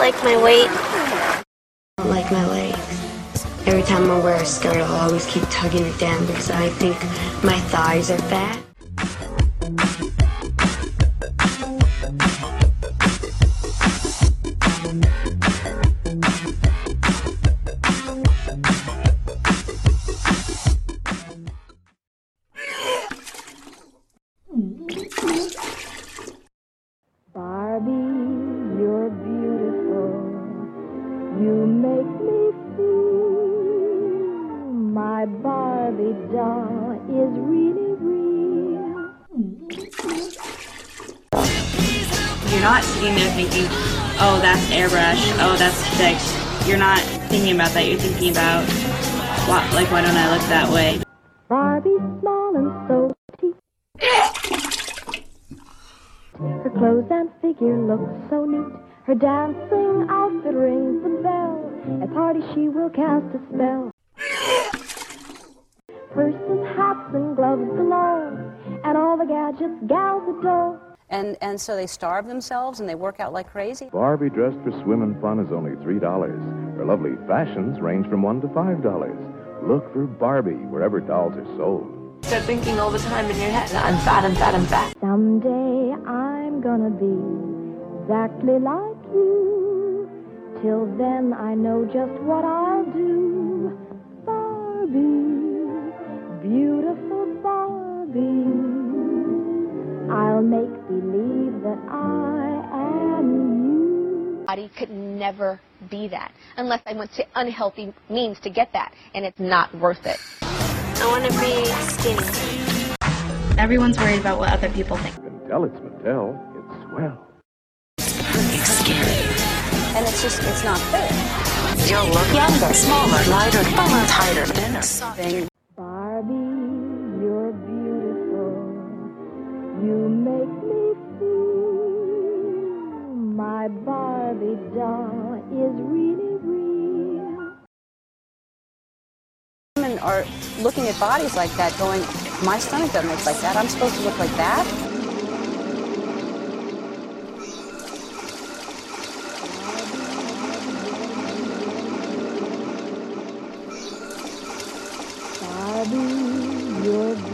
like my weight. I don't like my legs. Every time I wear a skirt, I'll always keep tugging it down because I think my thighs are fat. Barbie, you're beautiful. You make me feel my Barbie doll is really real. You're not sitting there thinking, oh, that's airbrush, oh, that's fixed. You're not thinking about that. You're thinking about, why don't I look that way? Barbie's small and so petite. Her clothes and figure look so neat. Her dancing outfit rings the bell. At parties she will cast a spell. Purses, hats, and gloves galore, and all the gadgets gals adore. And so they starve themselves and they work out like crazy. Barbie dressed for swim and fun is only $3. Her lovely fashions range from $1 to $5. Look for Barbie wherever dolls are sold. Start thinking all the time in your head, I'm fat, I'm fat, I'm fat. Someday I'm gonna be exactly like you. Till then I know just what I'll do. Barbie, beautiful Barbie. I'll make believe that I am you. Body could never be that unless I went to unhealthy means to get that, and it's not worth it. I want to be skinny. Everyone's worried about what other people think. Until it's Mattel, it's swell. It's scary. And it's not fair. You'll look younger, smaller, lighter, fuller, tighter, thinner. Barbie, you're beautiful. You make me feel my Barbie doll is really real. Women are looking at bodies like that going, my stomach doesn't look like that. I'm supposed to look like that. Barbie, you're